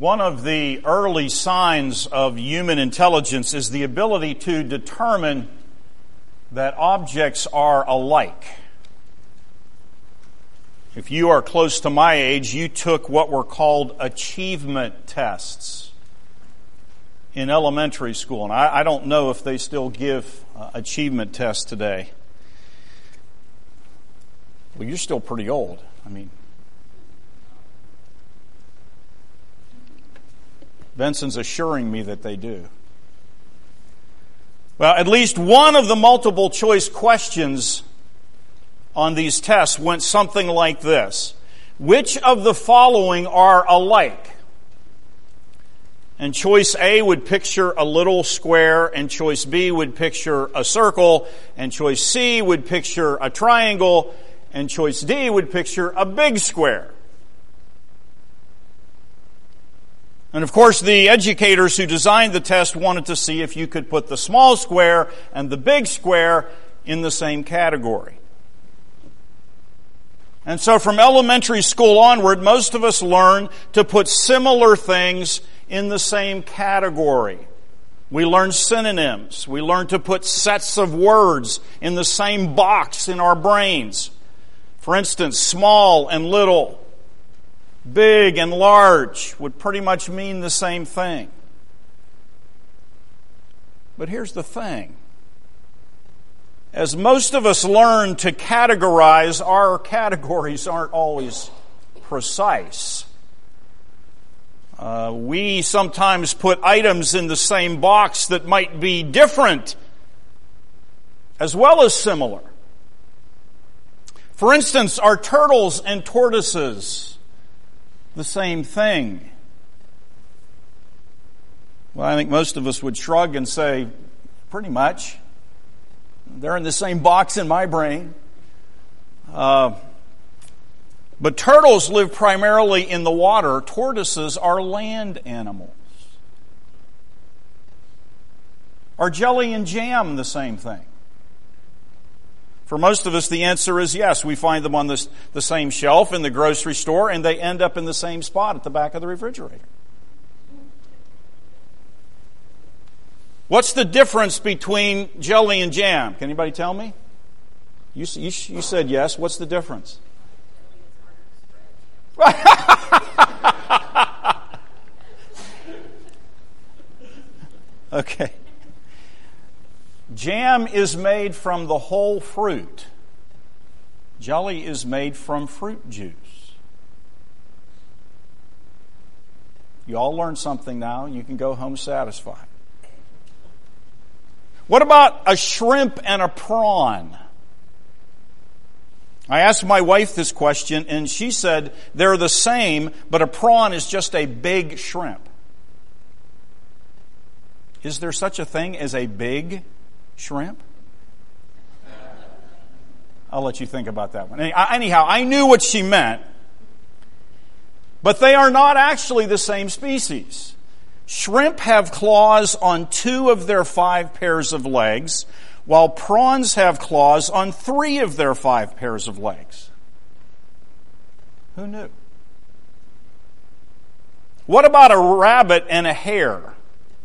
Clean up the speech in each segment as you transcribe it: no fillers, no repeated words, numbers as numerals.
One of the early signs of human intelligence is the ability to determine that objects are alike. If you are close to my age, you took what were called achievement tests in elementary school. And I don't know if they still give achievement tests today. Well, you're still pretty old. Benson's assuring me that they do. Well, at least one of the multiple choice questions on these tests went something like this. Which of the following are alike? And choice A would picture a little square, and choice B would picture a circle, and choice C would picture a triangle, and choice D would picture a big square. And of course, the educators who designed the test wanted to see if you could put the small square and the big square in the same category. And so from elementary school onward, most of us learn to put similar things in the same category. We learn synonyms. We learn to put sets of words in the same box in our brains. For instance, small and little, big and large would pretty much mean the same thing. But here's the thing. As most of us learn to categorize, our categories aren't always precise. We sometimes put items in the same box that might be different as well as similar. For instance, are turtles and tortoises the same thing? Well, I think most of us would shrug and say, pretty much. They're in the same box in my brain. But turtles live primarily in the water. Tortoises are land animals. Are jelly and jam the same thing? For most of us, the answer is yes. We find them on the same shelf in the grocery store, and they end up in the same spot at the back of the refrigerator. What's the difference between jelly and jam? Can anybody tell me? You said yes. What's the difference? Okay. Jam is made from the whole fruit. Jelly is made from fruit juice. You all learned something now. You can go home satisfied. What about a shrimp and a prawn? I asked my wife this question, and she said they're the same, but a prawn is just a big shrimp. Is there such a thing as a big shrimp? I'll let you think about that one. Anyhow, I knew what she meant, but they are not actually the same species. Shrimp have claws on 2 of their 5 pairs of legs, while prawns have claws on 3 of their 5 pairs of legs. Who knew? What about a rabbit and a hare?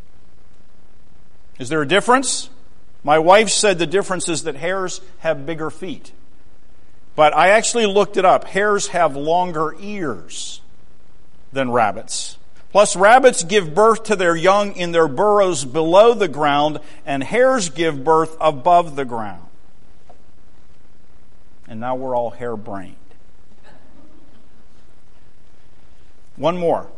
Is there a difference? My wife said the difference is that hares have bigger feet. But I actually looked it up. Hares have longer ears than rabbits. Plus, rabbits give birth to their young in their burrows below the ground, and hares give birth above the ground. And now we're all harebrained. One more.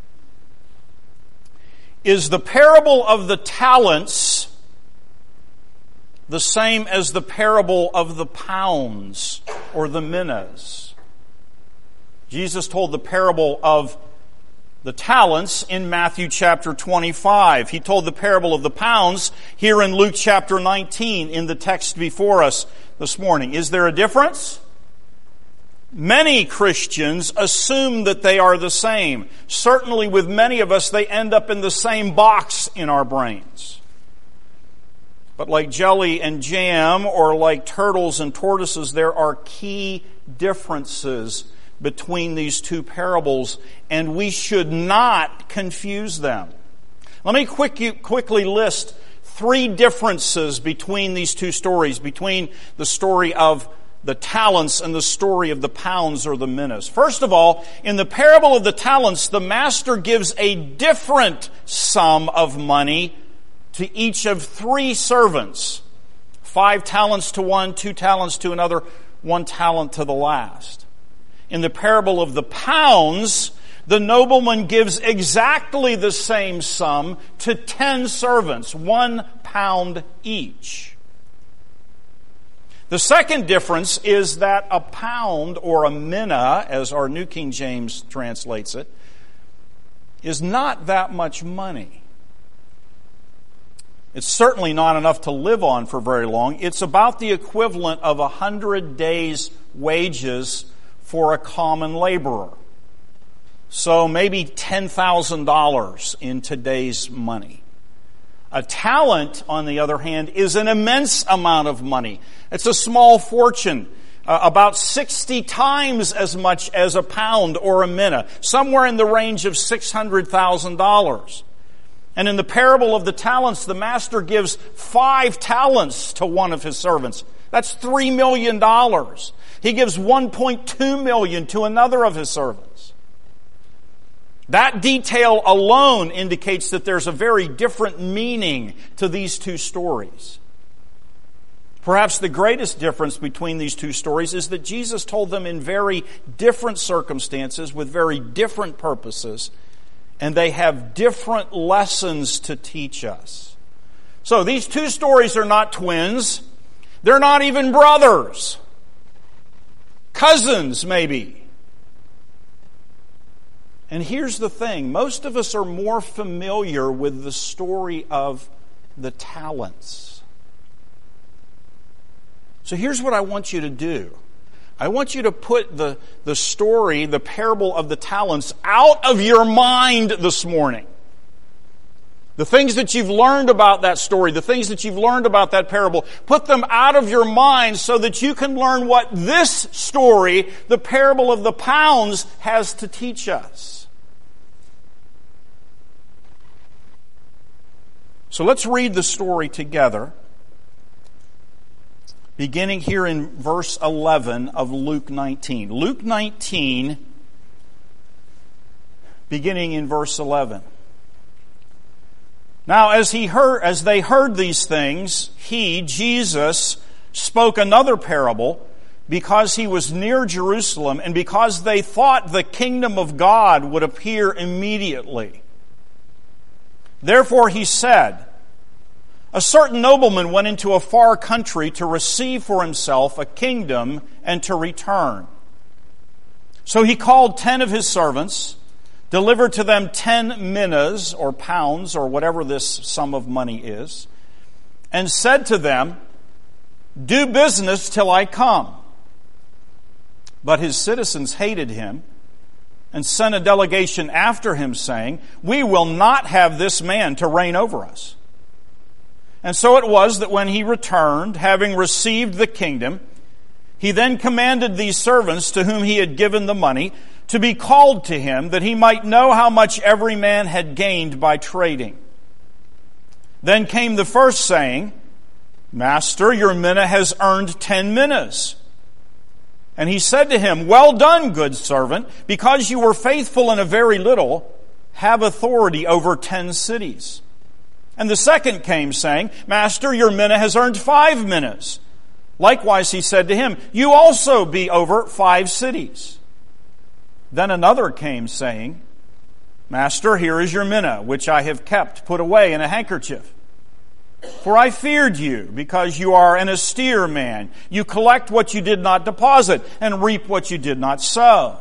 Is the parable of the talents the same as the parable of the pounds or the minas? Jesus told the parable of the talents in Matthew chapter 25. He told the parable of the pounds here in Luke chapter 19 in the text before us this morning. Is there a difference? Many Christians assume that they are the same. Certainly with many of us, they end up in the same box in our brains. But like jelly and jam, or like turtles and tortoises, there are key differences between these two parables, and we should not confuse them. Let me quickly list 3 differences between these two stories, between the story of the talents and the story of the pounds or the minas. First of all, in the parable of the talents, the master gives a different sum of money to each of 3 servants. 5 talents to one, 2 talents to another, 1 talent to the last. In the parable of the pounds, the nobleman gives exactly the same sum to 10 servants, 1 pound each. The second difference is that a pound, or a mina, as our New King James translates it, is not that much money. It's certainly not enough to live on for very long. It's about the equivalent of 100 days' wages for a common laborer. So maybe $10,000 in today's money. A talent, on the other hand, is an immense amount of money. It's a small fortune, about 60 times as much as a pound or a mina, somewhere in the range of $600,000. And in the parable of the talents, the master gives 5 talents to one of his servants. That's $3 million. He gives $1.2 million to another of his servants. That detail alone indicates that there's a very different meaning to these two stories. Perhaps the greatest difference between these two stories is that Jesus told them in very different circumstances with very different purposes, and they have different lessons to teach us. So these two stories are not twins. They're not even brothers. Cousins, maybe. And here's the thing. Most of us are more familiar with the story of the talents. So here's what I want you to do. I want you to put the story, the parable of the talents, out of your mind this morning. The things that you've learned about that story, the things that you've learned about that parable, put them out of your mind so that you can learn what this story, the parable of the pounds, has to teach us. So let's read the story together, beginning here in verse 11 of Luke 19. Luke 19, beginning in verse 11. Now, as they heard these things, he, Jesus, spoke another parable, because he was near Jerusalem and because they thought the kingdom of God would appear immediately. Therefore he said, a certain nobleman went into a far country to receive for himself a kingdom and to return. So he called 10 of his servants, delivered to them 10 minas, or pounds, or whatever this sum of money is, and said to them, do business till I come. But his citizens hated him and sent a delegation after him, saying, we will not have this man to reign over us. And so it was that when he returned, having received the kingdom, he then commanded these servants to whom he had given the money to be called to him, that he might know how much every man had gained by trading. Then came the first, saying, Master, your mina has earned 10 minas. And he said to him, well done, good servant, because you were faithful in a very little, have authority over 10 cities. And the second came, saying, Master, your mina has earned 5 minas. Likewise he said to him, you also be over 5 cities. Then another came, saying, Master, here is your mina, which I have kept put away in a handkerchief. For I feared you, because you are an austere man. You collect what you did not deposit, and reap what you did not sow.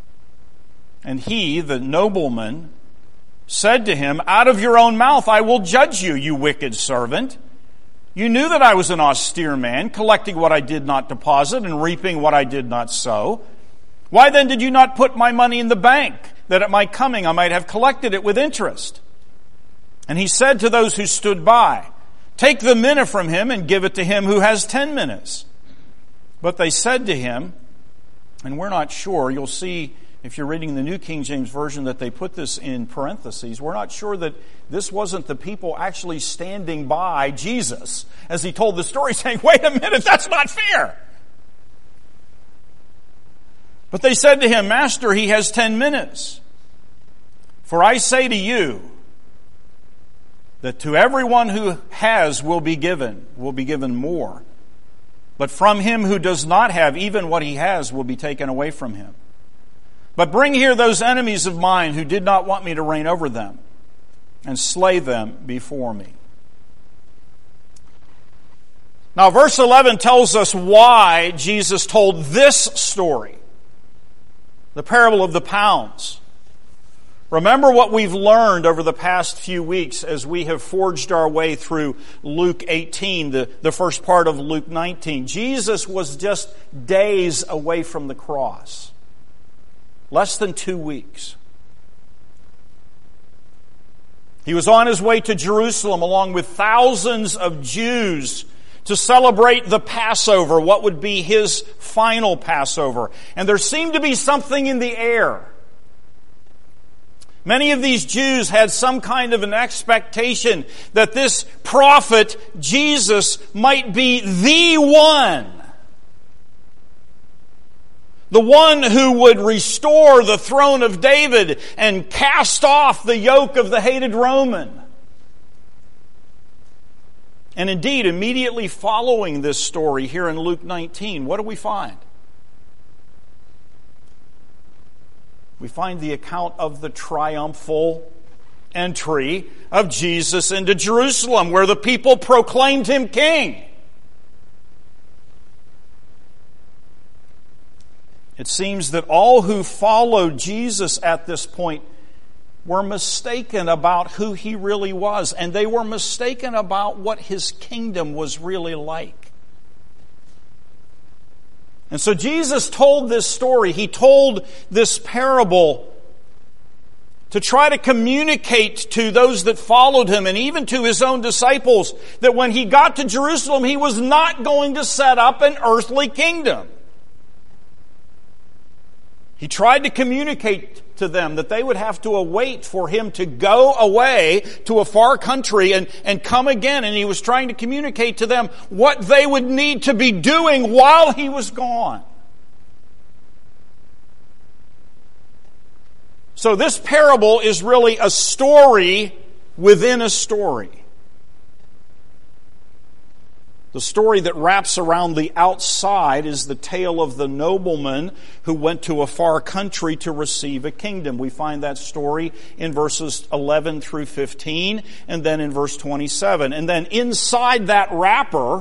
And he, the nobleman, said to him, out of your own mouth I will judge you, you wicked servant. You knew that I was an austere man, collecting what I did not deposit, and reaping what I did not sow. Why then did you not put my money in the bank, that at my coming I might have collected it with interest? And he said to those who stood by, take the mina from him and give it to him who has 10 minas. But they said to him, And we're not sure. You'll see if you're reading the New King James Version that they put this in parentheses. We're not sure that this wasn't the people actually standing by Jesus as he told the story saying, wait a minute, that's not fair. But they said to him, Master, he has 10 minutes. For I say to you that to everyone who has will be given more. But from him who does not have, even what he has will be taken away from him. But bring here those enemies of mine who did not want me to reign over them, and slay them before me. Now, verse 11 tells us why Jesus told this story, the parable of the pounds. Remember what we've learned over the past few weeks as we have forged our way through Luke 18, the first part of Luke 19. Jesus was just days away from the cross. Less than 2 weeks. He was on his way to Jerusalem along with thousands of Jews to celebrate the Passover, what would be his final Passover. And there seemed to be something in the air. Many of these Jews had some kind of an expectation that this prophet, Jesus, might be the one who would restore the throne of David and cast off the yoke of the hated Roman. And indeed, immediately following this story here in Luke 19, what do we find? We find the account of the triumphal entry of Jesus into Jerusalem, where the people proclaimed him king. It seems that all who followed Jesus at this point were mistaken about who he really was, and they were mistaken about what his kingdom was really like. And so Jesus told this story, he told this parable to try to communicate to those that followed him and even to his own disciples that when he got to Jerusalem, he was not going to set up an earthly kingdom. He tried to communicate to them that they would have to await for him to go away to a far country and come again. And he was trying to communicate to them what they would need to be doing while he was gone. So this parable is really a story within a story. The story that wraps around the outside is the tale of the nobleman who went to a far country to receive a kingdom. We find that story in verses 11 through 15 and then in verse 27. And then inside that wrapper,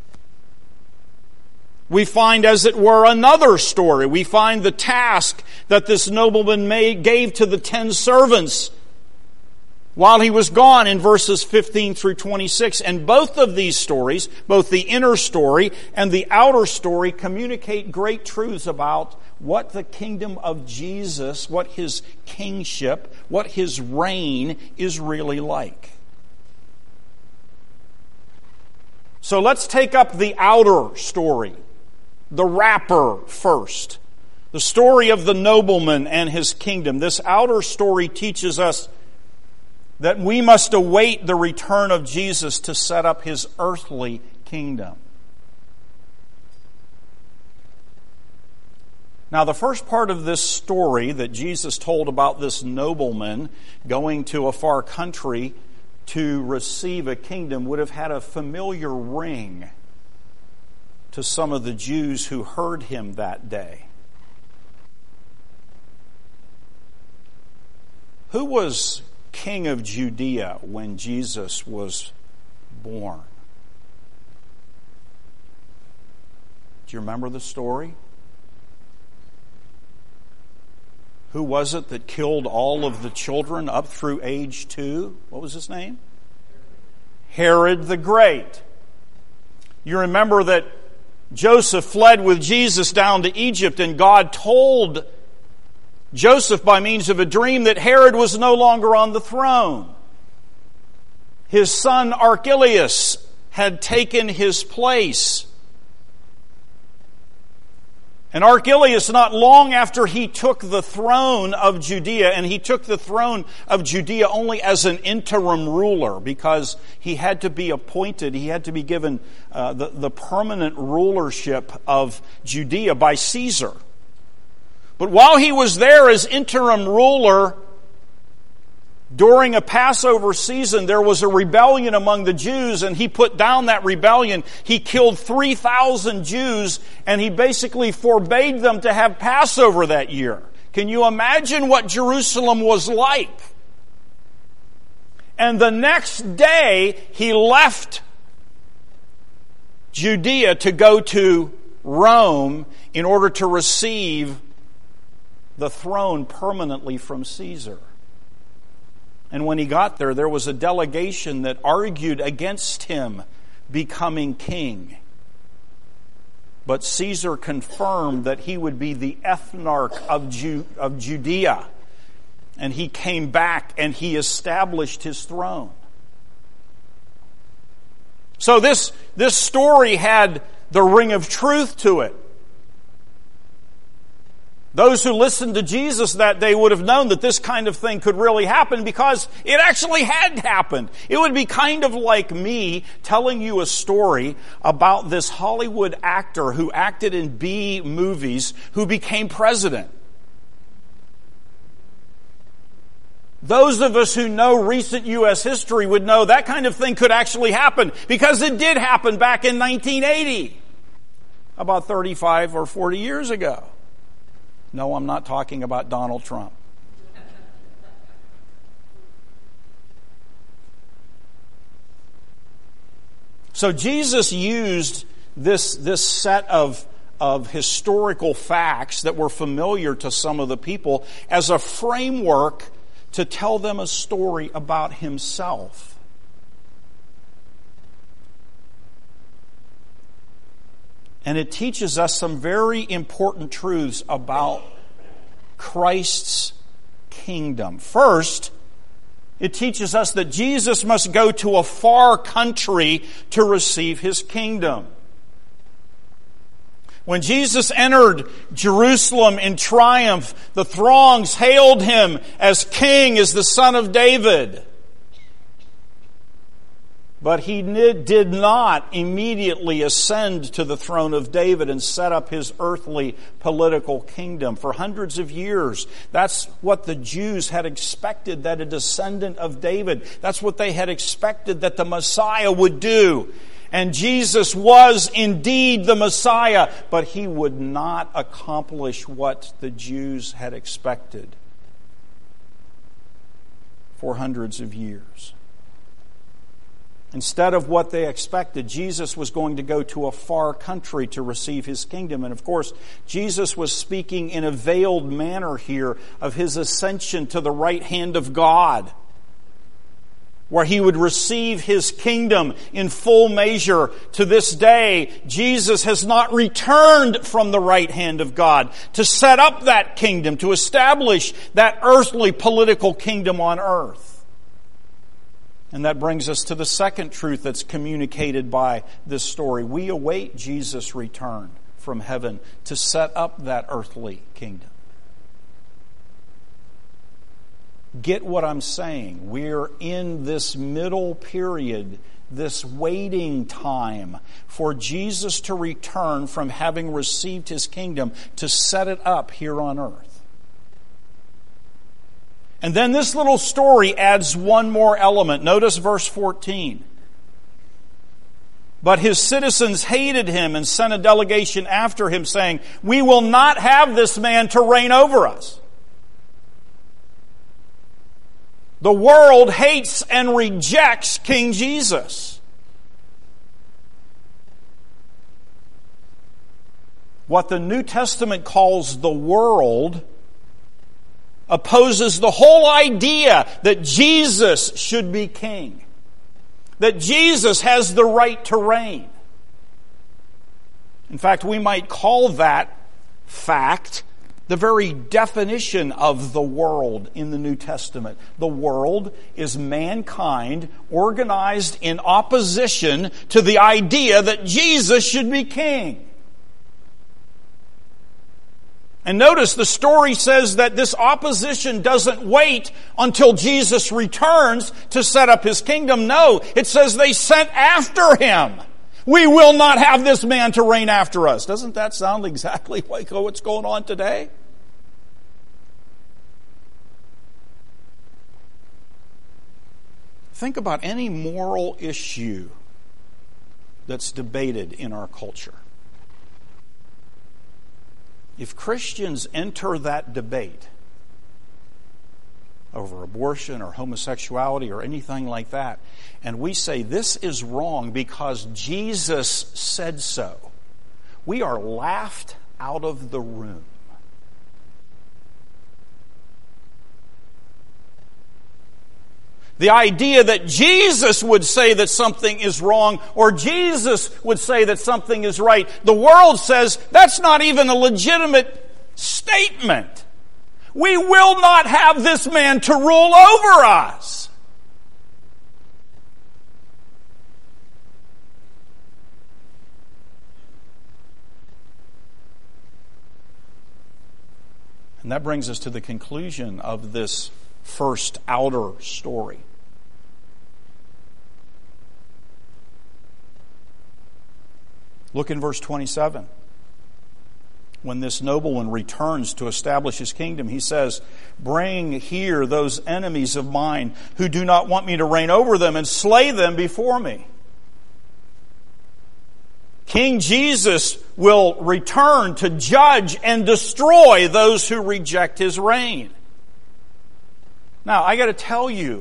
we find, as it were, another story. We find the task that this nobleman gave to the 10 servants while he was gone in verses 15 through 26. And both of these stories, both the inner story and the outer story, communicate great truths about what the kingdom of Jesus, what his kingship, what his reign is really like. So let's take up the outer story, the wrapper first. The story of the nobleman and his kingdom. This outer story teaches us that we must await the return of Jesus to set up his earthly kingdom. Now, the first part of this story that Jesus told about this nobleman going to a far country to receive a kingdom would have had a familiar ring to some of the Jews who heard him that day. Who was king of Judea when Jesus was born? Do you remember the story? Who was it that killed all of the children up through age 2? What was his name? Herod the Great. You remember that Joseph fled with Jesus down to Egypt, and God told Joseph by means of a dream that Herod was no longer on the throne. His son Archelaus had taken his place. And Archelaus, not long after he took the throne of Judea, and he took the throne of Judea only as an interim ruler because he had to be appointed, he had to be given the permanent rulership of Judea by Caesar. But while he was there as interim ruler, during a Passover season, there was a rebellion among the Jews, and he put down that rebellion. He killed 3,000 Jews, and he basically forbade them to have Passover that year. Can you imagine what Jerusalem was like? And the next day, he left Judea to go to Rome in order to receive the throne permanently from Caesar. And when he got there, there was a delegation that argued against him becoming king. But Caesar confirmed that he would be the ethnarch of Judea. And he came back and he established his throne. So this story had the ring of truth to it. Those who listened to Jesus that day would have known that this kind of thing could really happen because it actually had happened. It would be kind of like me telling you a story about this Hollywood actor who acted in B movies who became president. Those of us who know recent U.S. history would know that kind of thing could actually happen because it did happen back in 1980, about 35 or 40 years ago. No, I'm not talking about Donald Trump. So Jesus used this set of historical facts that were familiar to some of the people as a framework to tell them a story about himself. And it teaches us some very important truths about Christ's kingdom. First, it teaches us that Jesus must go to a far country to receive his kingdom. When Jesus entered Jerusalem in triumph, the throngs hailed him as king, as the son of David. But he did not immediately ascend to the throne of David and set up his earthly political kingdom. For hundreds of years, that's what the Jews had expected, that a descendant of David, that's what they had expected that the Messiah would do. And Jesus was indeed the Messiah, but he would not accomplish what the Jews had expected for hundreds of years. Instead of what they expected, Jesus was going to go to a far country to receive his kingdom. And of course, Jesus was speaking in a veiled manner here of his ascension to the right hand of God, where he would receive his kingdom in full measure. To this day, Jesus has not returned from the right hand of God to set up that kingdom, to establish that earthly political kingdom on earth. And that brings us to the second truth that's communicated by this story. We await Jesus' return from heaven to set up that earthly kingdom. Get what I'm saying? We're in this middle period, this waiting time for Jesus to return from having received his kingdom to set it up here on earth. And then this little story adds one more element. Notice verse 14. But his citizens hated him and sent a delegation after him, saying, "We will not have this man to reign over us." The world hates and rejects King Jesus. What the New Testament calls the world opposes the whole idea that Jesus should be king, that Jesus has the right to reign. In fact, we might call that fact the very definition of the world in the New Testament. The world is mankind organized in opposition to the idea that Jesus should be king. And notice the story says that this opposition doesn't wait until Jesus returns to set up his kingdom. No, it says they sent after him. We will not have this man to reign after us. Doesn't that sound exactly like what's going on today? Think about any moral issue that's debated in our culture. If Christians enter that debate over abortion or homosexuality or anything like that, and we say this is wrong because Jesus said so, we are laughed out of the room. The idea that Jesus would say that something is wrong or Jesus would say that something is right, the world says that's not even a legitimate statement. We will not have this man to rule over us. And that brings us to the conclusion of this first outer story. Look in verse 27. When this nobleman returns to establish his kingdom, he says, "Bring here those enemies of mine who do not want me to reign over them and slay them before me." King Jesus will return to judge and destroy those who reject his reign. Now, I got to tell you,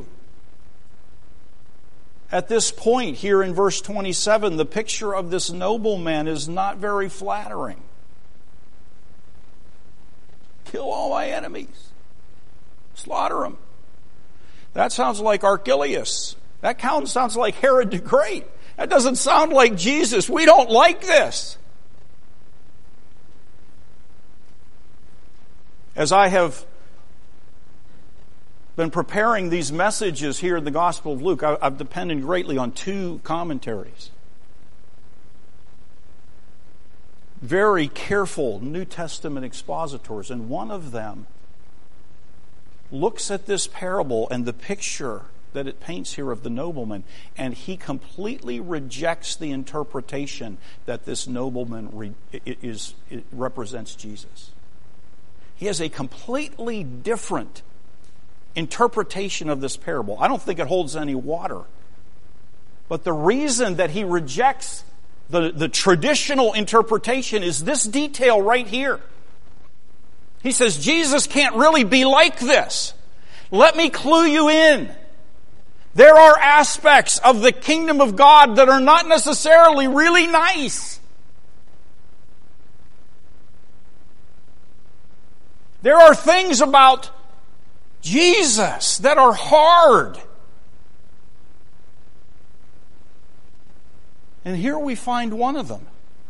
at this point here in verse 27, the picture of this nobleman is not very flattering. Kill all my enemies. Slaughter them. That sounds like Archelaus. That sounds like Herod the Great. That doesn't sound like Jesus. We don't like this. As I have been preparing these messages here in the Gospel of Luke, I've depended greatly on two commentaries. Very careful New Testament expositors, and one of them looks at this parable and the picture that it paints here of the nobleman, and he completely rejects the interpretation that this nobleman represents Jesus. He has a completely different interpretation of this parable. I don't think it holds any water. But the reason that he rejects the traditional interpretation is this detail right here. He says, Jesus can't really be like this. Let me clue you in. There are aspects of the kingdom of God that are not necessarily really nice. There are things about Jesus that are hard. And here we find one of them.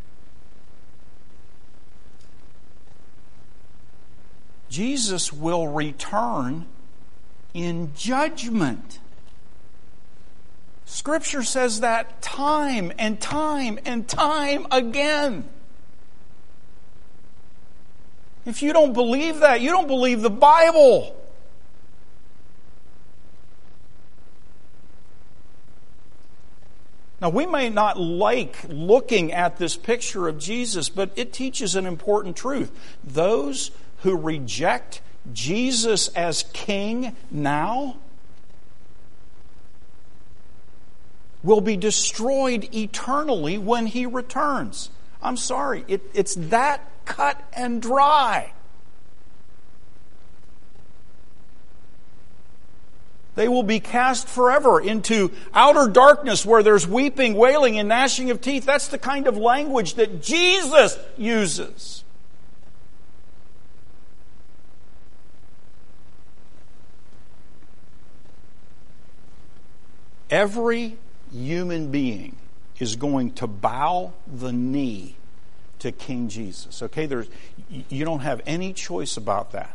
Jesus will return in judgment. Scripture says that time and time and time again. If you don't believe that, you don't believe the Bible. Now, we may not like looking at this picture of Jesus, but it teaches an important truth. Those who reject Jesus as king now will be destroyed eternally when he returns. I'm sorry, it's that cut and dry. They will be cast forever into outer darkness where there's weeping, wailing, and gnashing of teeth. That's the kind of language that Jesus uses. Every human being is going to bow the knee to King Jesus. Okay, you don't have any choice about that.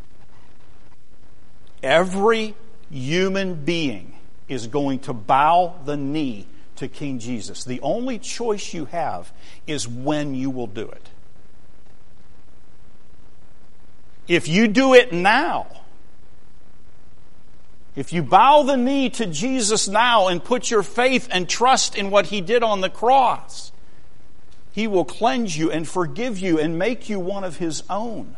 Every human being is going to bow the knee to King Jesus. The only choice you have is when you will do it. If you do it now, if you bow the knee to Jesus now and put your faith and trust in what He did on the cross, He will cleanse you and forgive you and make you one of His own.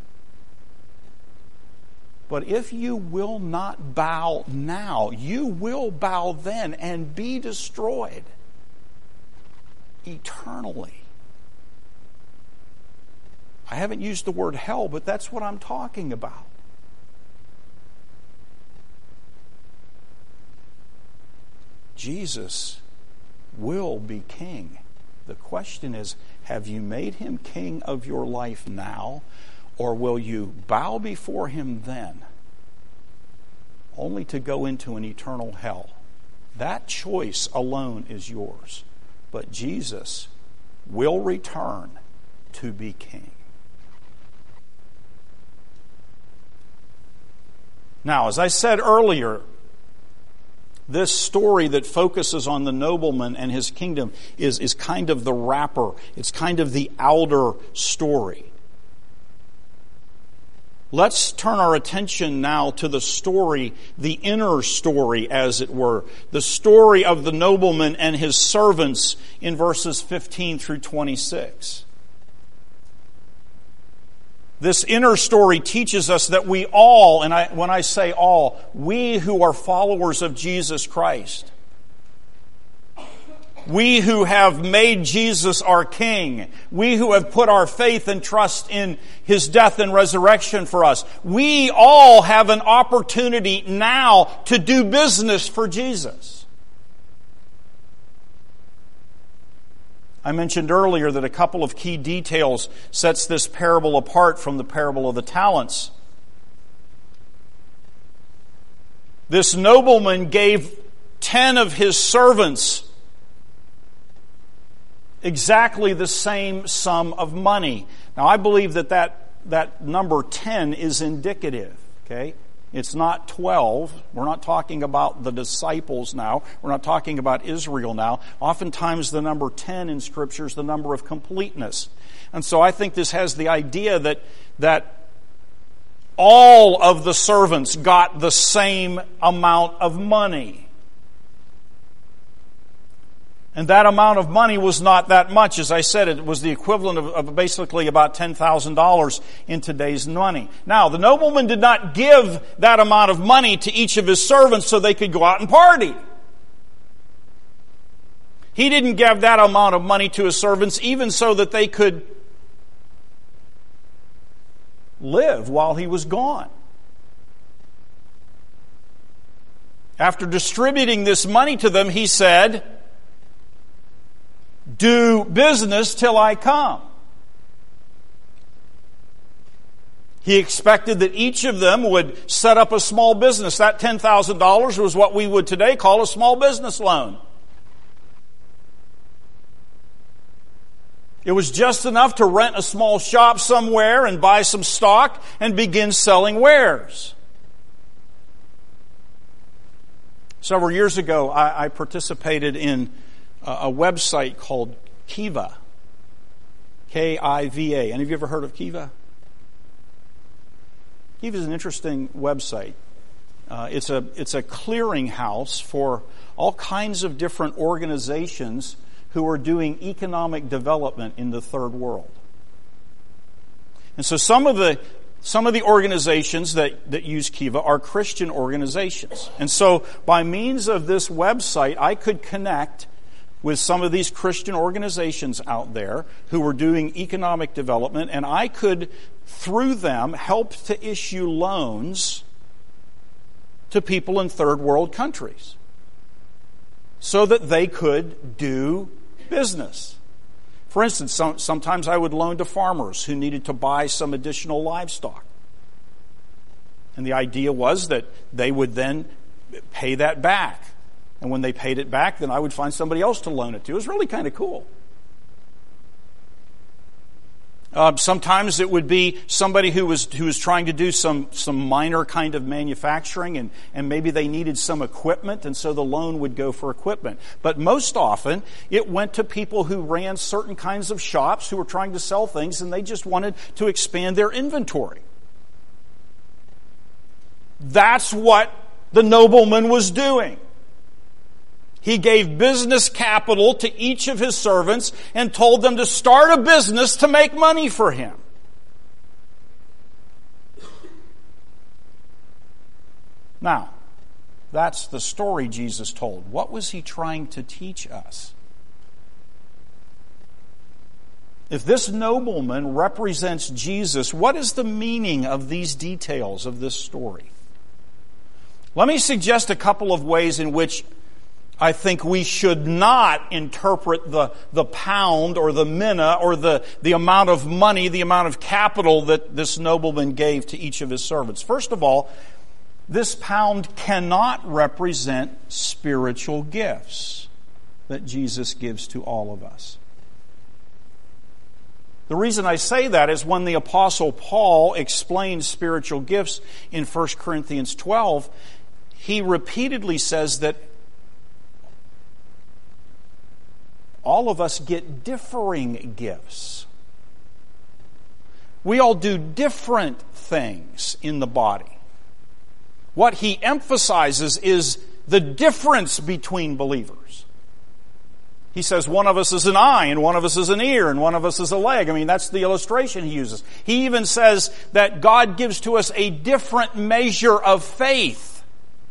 But if you will not bow now, you will bow then and be destroyed eternally. I haven't used the word hell, but that's what I'm talking about. Jesus will be king. The question is, have you made Him king of your life now, or will you bow before Him then, only to go into an eternal hell? That choice alone is yours. But Jesus will return to be king. Now, as I said earlier, this story that focuses on the nobleman and his kingdom is kind of the wrapper. It's kind of the outer story. Let's turn our attention now to the story, the inner story, as it were. The story of the nobleman and his servants in verses 15 through 26. This inner story teaches us that we all, and when I say all, we who are followers of Jesus Christ, we who have made Jesus our King, we who have put our faith and trust in His death and resurrection for us, we all have an opportunity now to do business for Jesus. I mentioned earlier that a couple of key details sets this parable apart from the parable of the talents. This nobleman gave 10 of his servants exactly the same sum of money. Now, I believe that number 10 is indicative, okay? It's not 12. We're not talking about the disciples now. We're not talking about Israel now. Oftentimes the number 10 in Scripture is the number of completeness. And so I think this has the idea that all of the servants got the same amount of money. And that amount of money was not that much. As I said, it was the equivalent of basically about $10,000 in today's money. Now, the nobleman did not give that amount of money to each of his servants so they could go out and party. He didn't give that amount of money to his servants even so that they could live while he was gone. After distributing this money to them, he said, "Do business till I come." He expected that each of them would set up a small business. That $10,000 was what we would today call a small business loan. It was just enough to rent a small shop somewhere and buy some stock and begin selling wares. Several years ago, I participated in a website called Kiva. K-I-V-A. Any of you ever heard of Kiva? Kiva is an interesting website. It's a clearinghouse for all kinds of different organizations who are doing economic development in the third world. And so some of the organizations that use Kiva are Christian organizations. And so by means of this website, I could connect with some of these Christian organizations out there who were doing economic development, and I could, through them, help to issue loans to people in third world countries so that they could do business. For instance, sometimes I would loan to farmers who needed to buy some additional livestock. And the idea was that they would then pay that back. And when they paid it back, then I would find somebody else to loan it to. It was really kind of cool. Sometimes it would be somebody who was trying to do some minor kind of manufacturing, and maybe they needed some equipment, and so the loan would go for equipment. But most often, it went to people who ran certain kinds of shops who were trying to sell things, and they just wanted to expand their inventory. That's what the nobleman was doing. He gave business capital to each of his servants and told them to start a business to make money for him. Now, that's the story Jesus told. What was he trying to teach us? If this nobleman represents Jesus, what is the meaning of these details of this story? Let me suggest a couple of ways in which I think we should not interpret the pound or the mina or the amount of money, the amount of capital that this nobleman gave to each of his servants. First of all, this pound cannot represent spiritual gifts that Jesus gives to all of us. The reason I say that is when the Apostle Paul explains spiritual gifts in 1 Corinthians 12, he repeatedly says that all of us get differing gifts. We all do different things in the body. What he emphasizes is the difference between believers. He says one of us is an eye, and one of us is an ear, and one of us is a leg. I mean, that's the illustration he uses. He even says that God gives to us a different measure of faith.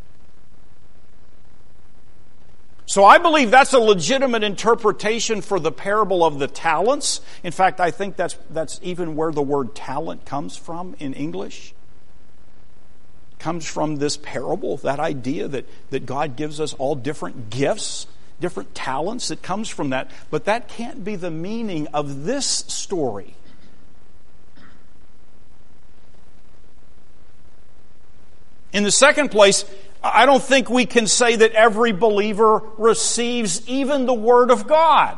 So I believe that's a legitimate interpretation for the parable of the talents. In fact, I think that's even where the word talent comes from in English. Comes from this parable, that idea that God gives us all different gifts, different talents. It comes from that. But that can't be the meaning of this story. In the second place, I don't think we can say that every believer receives even the Word of God.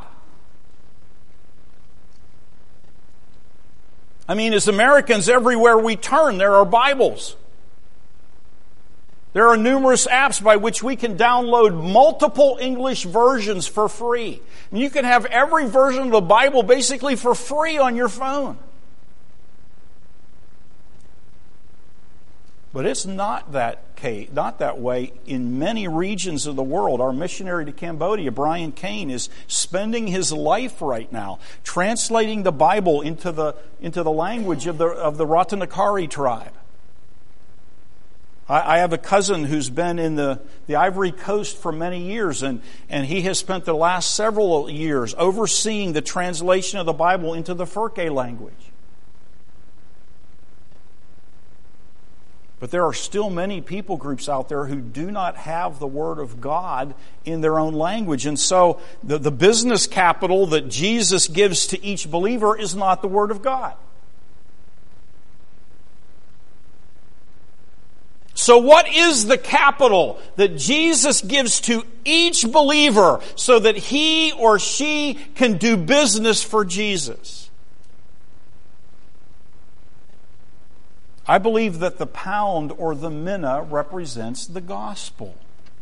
I mean, as Americans, everywhere we turn, there are Bibles. There are numerous apps by which we can download multiple English versions for free. And you can have every version of the Bible basically for free on your phone. But it's not that way in many regions of the world. Our missionary to Cambodia, Brian Kane, is spending his life right now translating the Bible into the language of the Ratanakari tribe. I have a cousin who's been in the Ivory Coast for many years, and he has spent the last several years overseeing the translation of the Bible into the Furke language. But there are still many people groups out there who do not have the Word of God in their own language. And so the business capital that Jesus gives to each believer is not the Word of God. So what is the capital that Jesus gives to each believer so that he or she can do business for Jesus? I believe that the pound or the mina represents the gospel.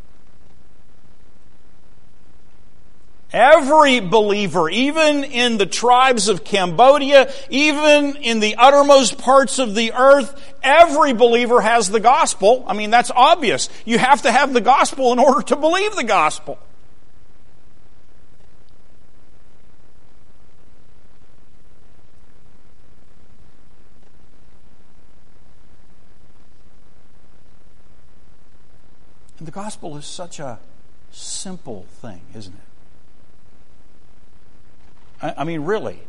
Every believer, even in the tribes of Cambodia, even in the uttermost parts of the earth, every believer has the gospel. I mean, that's obvious. You have to have the gospel in order to believe the gospel. And the gospel is such a simple thing, isn't it? I mean, really.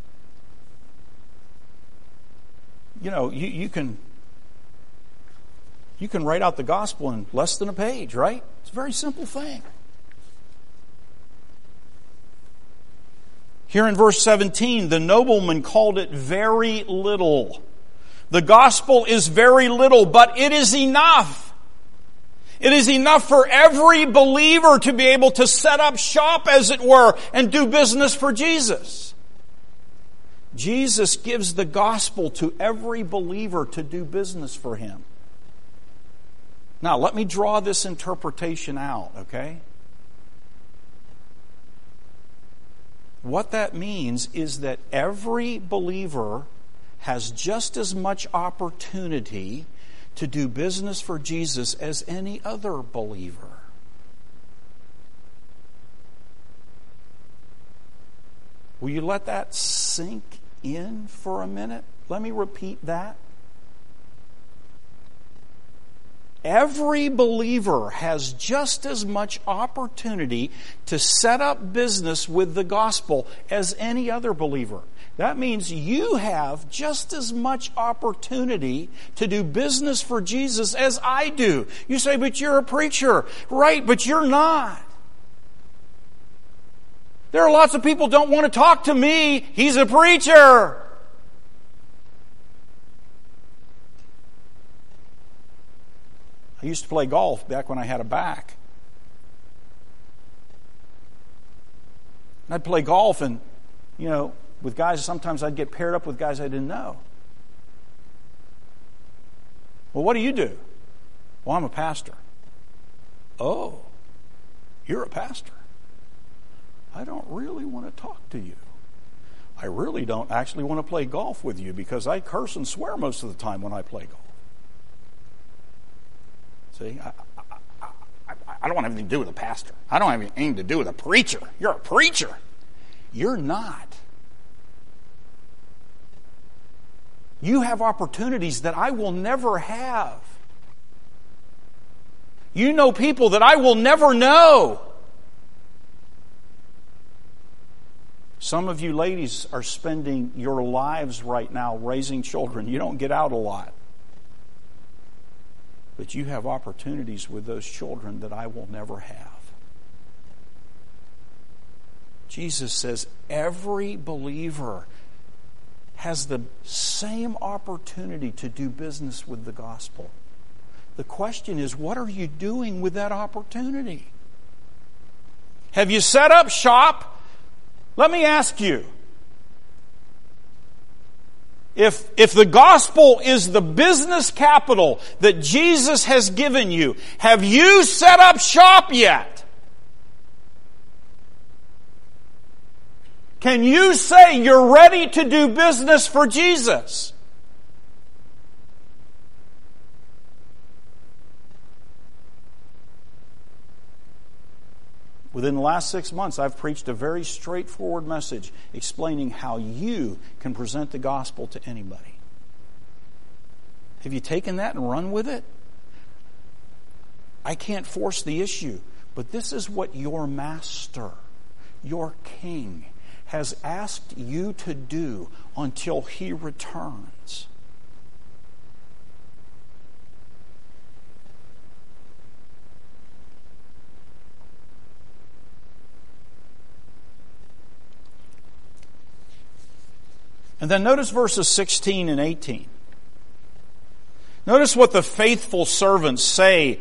You know, you can write out the gospel in less than a page, right? It's a very simple thing. Here in verse 17, the nobleman called it very little. The gospel is very little, but it is enough. It is enough for every believer to be able to set up shop, as it were, and do business for Jesus. Jesus gives the gospel to every believer to do business for Him. Now, let me draw this interpretation out, okay? What that means is that every believer has just as much opportunity to do business for Jesus as any other believer. Will you let that sink in for a minute? Let me repeat that. Every believer has just as much opportunity to set up business with the gospel as any other believer. That means you have just as much opportunity to do business for Jesus as I do. You say, but you're a preacher. Right, but you're not. There are lots of people who don't want to talk to me. He's a preacher. I used to play golf back when I had a back. And I'd play golf and, with guys, sometimes I'd get paired up with guys I didn't know. Well, what do you do? Well, I'm a pastor. Oh, you're a pastor. I don't really want to talk to you. I really don't actually want to play golf with you because I curse and swear most of the time when I play golf. See, I don't want anything to do with a pastor. I don't have anything to do with a preacher. You're a preacher. You're not. You have opportunities that I will never have. You know people that I will never know. Some of you ladies are spending your lives right now raising children. You don't get out a lot. But you have opportunities with those children that I will never have. Jesus says every believer has the same opportunity to do business with the gospel. The question is, what are you doing with that opportunity? Have you set up shop? Let me ask you, if the gospel is the business capital that Jesus has given you, have you set up shop yet? Can you say you're ready to do business for Jesus? Within the last 6 months, I've preached a very straightforward message explaining how you can present the gospel to anybody. Have you taken that and run with it? I can't force the issue, but this is what your master, your king, has asked you to do until he returns. And then notice verses 16 and 18. Notice what the faithful servants say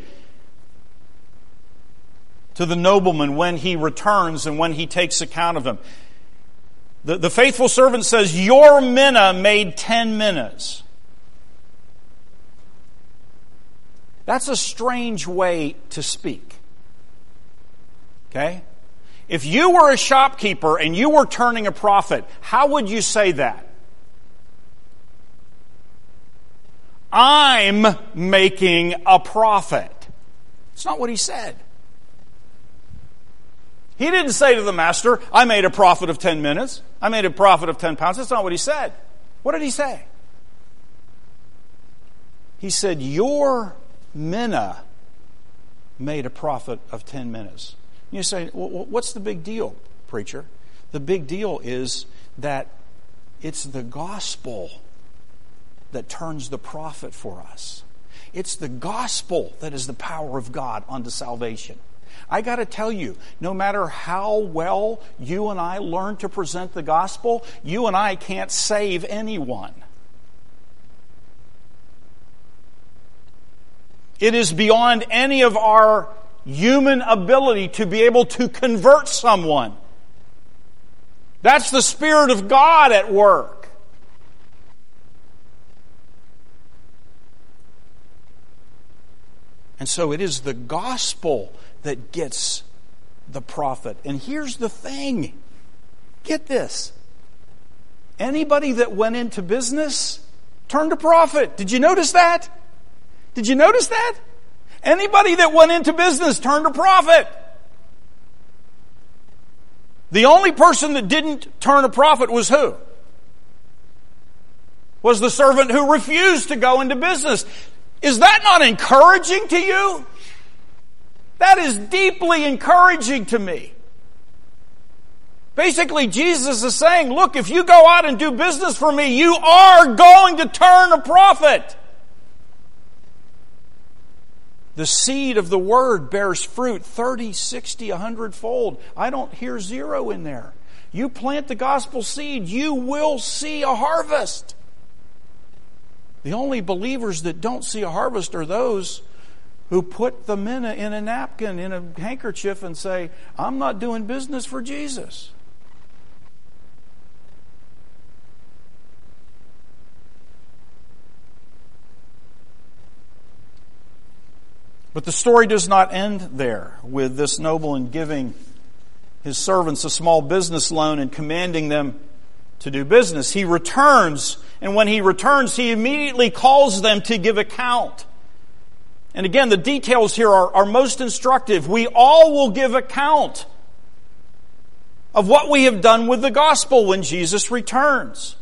to the nobleman when he returns and when he takes account of him. The faithful servant says, your mina made 10 minas. That's a strange way to speak. Okay? If you were a shopkeeper and you were turning a profit, how would you say that? I'm making a profit. It's not what he said. He didn't say to the master, I made a profit of 10 minutes. I made a profit of 10 pounds. That's not what he said. What did he say? He said, your mina made a profit of 10 minutes. You say, well, what's the big deal, preacher? The big deal is that it's the gospel that turns the profit for us. It's the gospel that is the power of God unto salvation. I got to tell you, no matter how well you and I learn to present the gospel, you and I can't save anyone. It is beyond any of our human ability to be able to convert someone. That's the Spirit of God at work. And so it is the gospel that gets the profit. And here's the thing. Get this. Anybody that went into business turned a profit. Did you notice that? Did you notice that? Anybody that went into business turned a profit. The only person that didn't turn a profit was who? Was the servant who refused to go into business. Is that not encouraging to you? That is deeply encouraging to me. Basically, Jesus is saying, look, if you go out and do business for me, you are going to turn a profit. The seed of the Word bears fruit 30, 60, 100-fold. I don't hear zero in there. You plant the gospel seed, you will see a harvest. The only believers that don't see a harvest are those who put the manna in a napkin, in a handkerchief, and say, I'm not doing business for Jesus. But the story does not end there with this nobleman giving his servants a small business loan and commanding them to do business. He returns, and when he returns, he immediately calls them to give account. And again, the details here are most instructive. We all will give account of what we have done with the gospel when Jesus returns.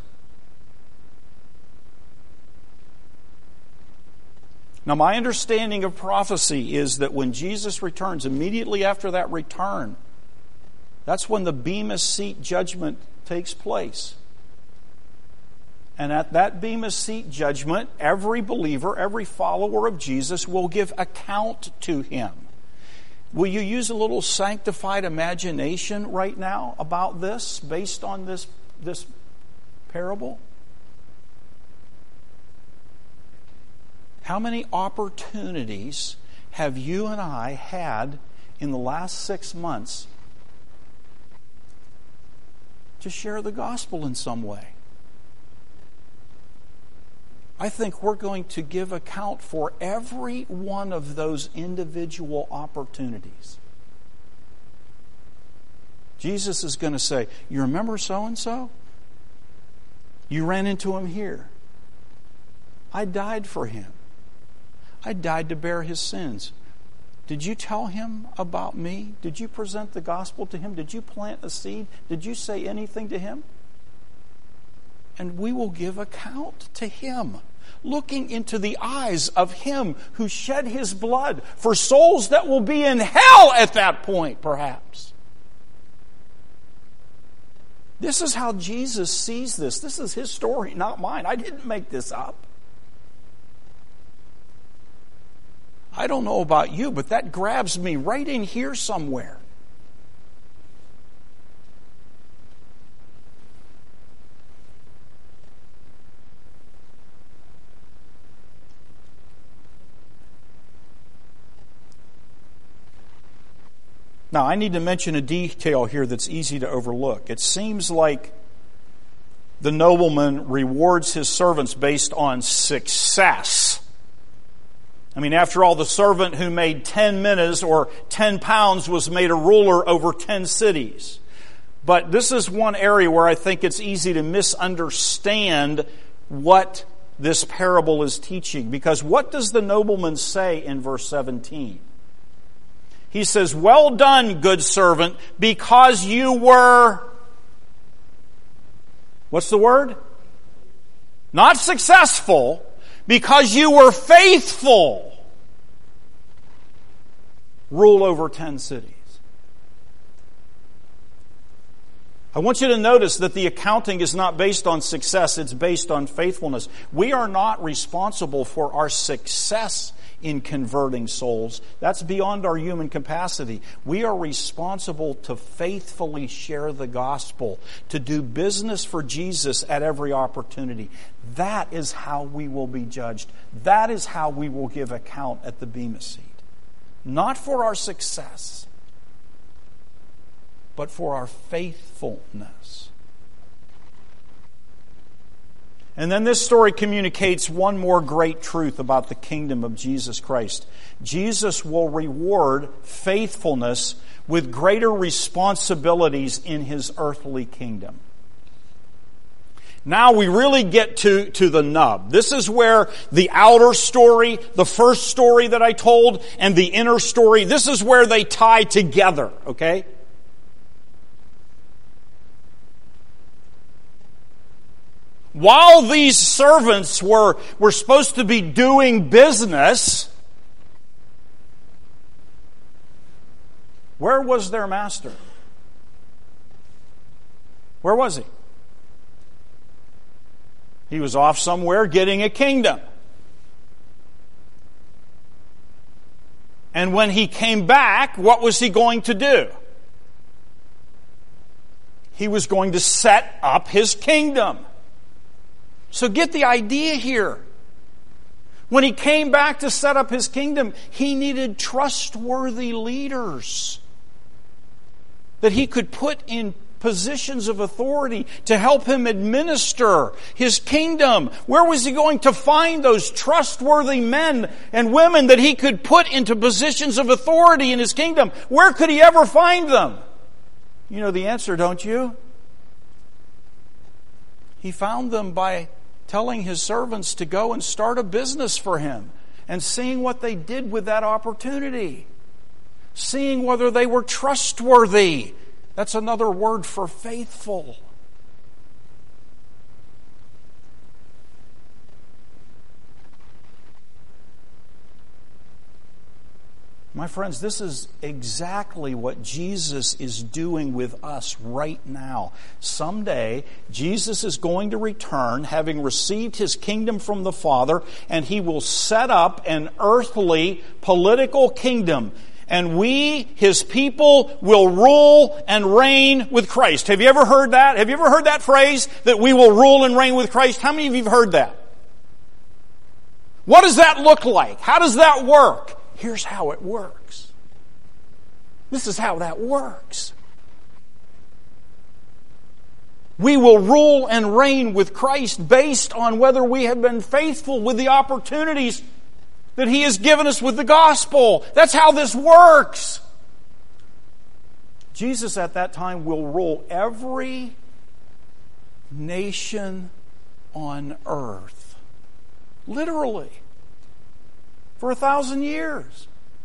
Now, my understanding of prophecy is that when Jesus returns, immediately after that return, that's when the Bema Seat judgment takes place. And at that Bema Seat judgment, every believer, every follower of Jesus will give account to Him. Will you use a little sanctified imagination right now about this, based on this parable? How many opportunities have you and I had in the last 6 months to share the gospel in some way? I think we're going to give account for every one of those individual opportunities. Jesus is going to say, you remember so-and-so? You ran into him here. I died for him. I died to bear his sins. Did you tell him about me? Did you present the gospel to him? Did you plant a seed? Did you say anything to him? And we will give account to him, looking into the eyes of him who shed his blood for souls that will be in hell at that point, perhaps. This is how Jesus sees this. This is his story, not mine. I didn't make this up. I don't know about you, but that grabs me right in here somewhere. Now, I need to mention a detail here that's easy to overlook. It seems like the nobleman rewards his servants based on success. I mean, after all, the servant who made 10 minas or 10 pounds was made a ruler over 10 cities. But this is one area where I think it's easy to misunderstand what this parable is teaching. Because what does the nobleman say in verse 17? He says, well done, good servant, because you were... What's the word? Not successful, because you were faithful. Rule over 10 cities. I want you to notice that the accounting is not based on success, it's based on faithfulness. We are not responsible for our success in converting souls. That's beyond our human capacity. We are responsible to faithfully share the gospel, to do business for Jesus at every opportunity. That is how we will be judged. That is how we will give account at the Bema Seat. Not for our success, but for our faithfulness. And then this story communicates one more great truth about the kingdom of Jesus Christ. Jesus will reward faithfulness with greater responsibilities in his earthly kingdom. Now we really get to the nub. This is where the outer story, the first story that I told, and the inner story, this is where they tie together, okay? While these servants were supposed to be doing business, where was their master? Where was he? He was off somewhere getting a kingdom. And when he came back, what was he going to do? He was going to set up his kingdom. So get the idea here. When he came back to set up his kingdom, he needed trustworthy leaders that he could put in positions of authority to help him administer his kingdom. Where was he going to find those trustworthy men and women that he could put into positions of authority in his kingdom? Where could he ever find them? You know the answer, don't you? He found them by telling his servants to go and start a business for him and seeing what they did with that opportunity. Seeing whether they were trustworthy. That's another word for faithful. My friends, this is exactly what Jesus is doing with us right now. Someday, Jesus is going to return, having received his kingdom from the Father, and he will set up an earthly political kingdom. And we, his people, will rule and reign with Christ. Have you ever heard that? Have you ever heard that phrase, that we will rule and reign with Christ? How many of you have heard that? What does that look like? How does that work? Here's how it works. This is how that works. We will rule and reign with Christ based on whether we have been faithful with the opportunities that he has given us with the gospel. That's how this works. Jesus at that time will rule every nation on earth. Literally. For 1,000 years.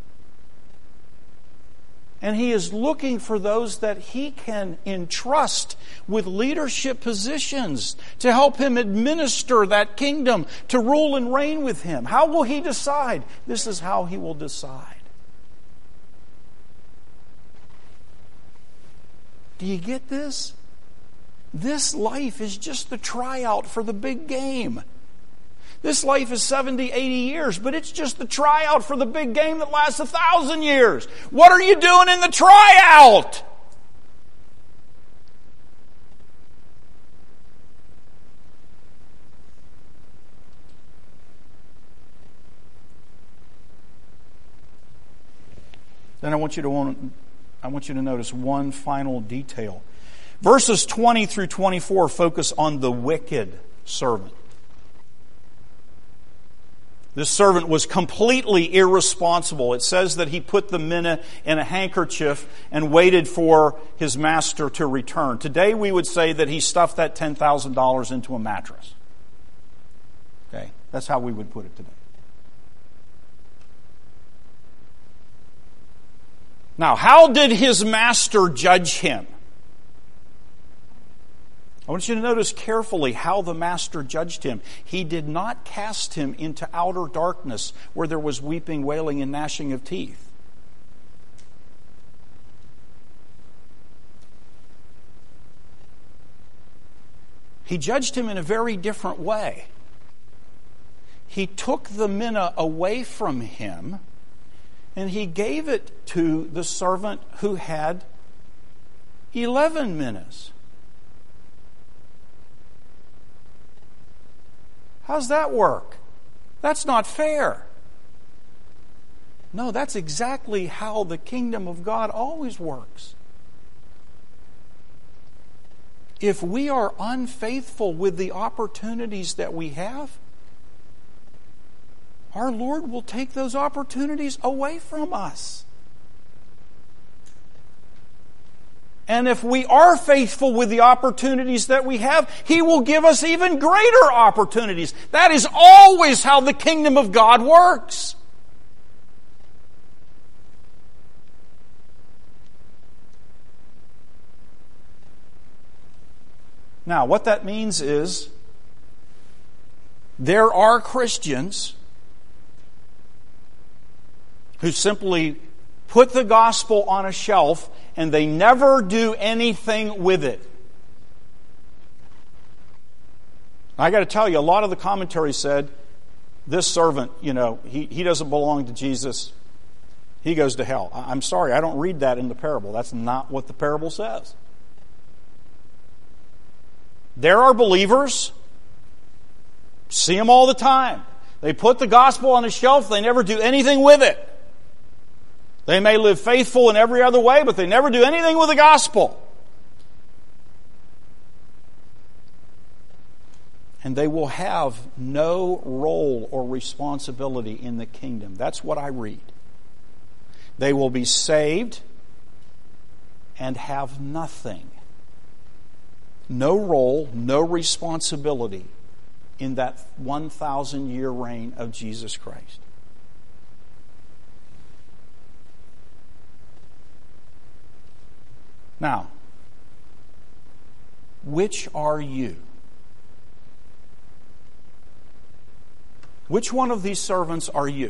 And he is looking for those that he can entrust with leadership positions to help him administer that kingdom, to rule and reign with him. How will he decide? This is how he will decide. Do you get this? This life is just the tryout for the big game. This life is 70, 80 years, but it's just the tryout for the big game that lasts 1,000 years. What are you doing in the tryout? Then I want you to notice one final detail. Verses 20 through 24 focus on the wicked servant. This servant was completely irresponsible. It says that he put the mina in a handkerchief and waited for his master to return. Today we would say that he stuffed that $10,000 into a mattress. Okay? That's how we would put it today. Now, how did his master judge him? I want you to notice carefully how the master judged him. He did not cast him into outer darkness where there was weeping, wailing, and gnashing of teeth. He judged him in a very different way. He took the mina away from him and he gave it to the servant who had 11 minas. How's that work? That's not fair. No, that's exactly how the kingdom of God always works. If we are unfaithful with the opportunities that we have, our Lord will take those opportunities away from us. And if we are faithful with the opportunities that we have, He will give us even greater opportunities. That is always how the kingdom of God works. Now, what that means is there are Christians who simply put the gospel on a shelf and they never do anything with it. I got to tell you, a lot of the commentary said, this servant, he doesn't belong to Jesus. He goes to hell. I'm sorry, I don't read that in the parable. That's not what the parable says. There are believers, see them all the time. They put the gospel on a shelf, they never do anything with it. They may live faithful in every other way, but they never do anything with the gospel. And they will have no role or responsibility in the kingdom. That's what I read. They will be saved and have nothing. No role, no responsibility in that 1,000-year reign of Jesus Christ. Now, which are you? Which one of these servants are you?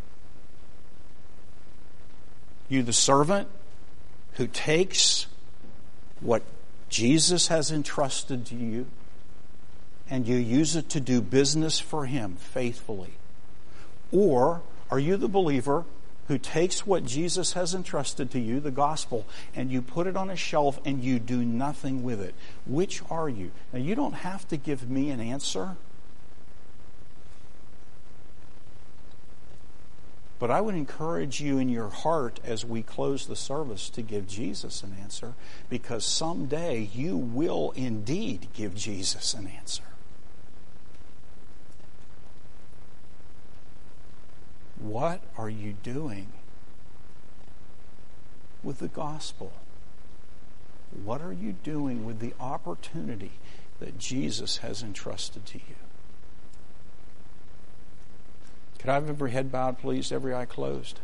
You the servant who takes what Jesus has entrusted to you and you use it to do business for Him faithfully? Or are you the believer who takes what Jesus has entrusted to you, the gospel, and you put it on a shelf and you do nothing with it? Which are you? Now, you don't have to give me an answer, but I would encourage you in your heart as we close the service to give Jesus an answer, because someday you will indeed give Jesus an answer. What are you doing with the gospel? What are you doing with the opportunity that Jesus has entrusted to you? Could I have every head bowed, please, every eye closed?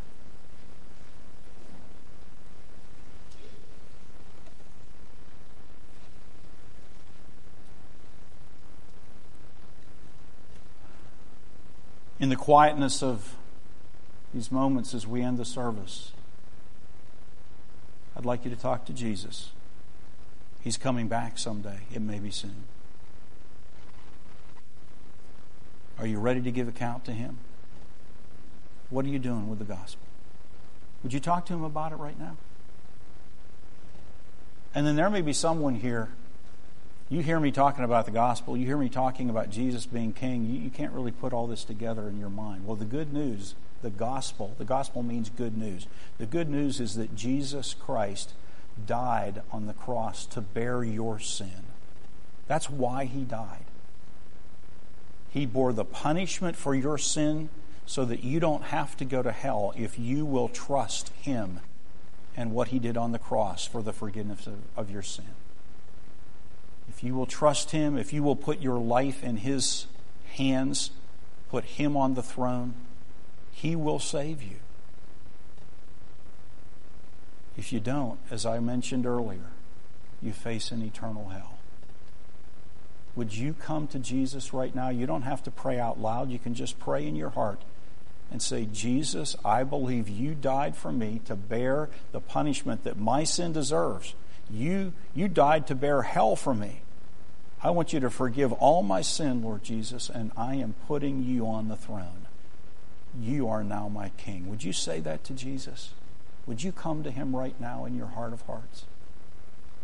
In the quietness of these moments as we end the service, I'd like you to talk to Jesus. He's coming back someday. It may be soon. Are you ready to give account to Him? What are you doing with the gospel? Would you talk to Him about it right now? And then there may be someone here, you hear me talking about the gospel, you hear me talking about Jesus being king, you can't really put all this together in your mind. Well, the good news, the gospel means good news. The good news is that Jesus Christ died on the cross to bear your sin. That's why He died. He bore the punishment for your sin so that you don't have to go to hell if you will trust Him and what He did on the cross for the forgiveness of your sin. If you will trust Him, if you will put your life in His hands, put Him on the throne, He will save you. If you don't, as I mentioned earlier, you face an eternal hell. Would you come to Jesus right now? You don't have to pray out loud. You can just pray in your heart and say, Jesus, I believe You died for me to bear the punishment that my sin deserves. You died to bear hell for me. I want You to forgive all my sin, Lord Jesus, and I am putting You on the throne. You are now my King. Would you say that to Jesus? Would you come to Him right now in your heart of hearts?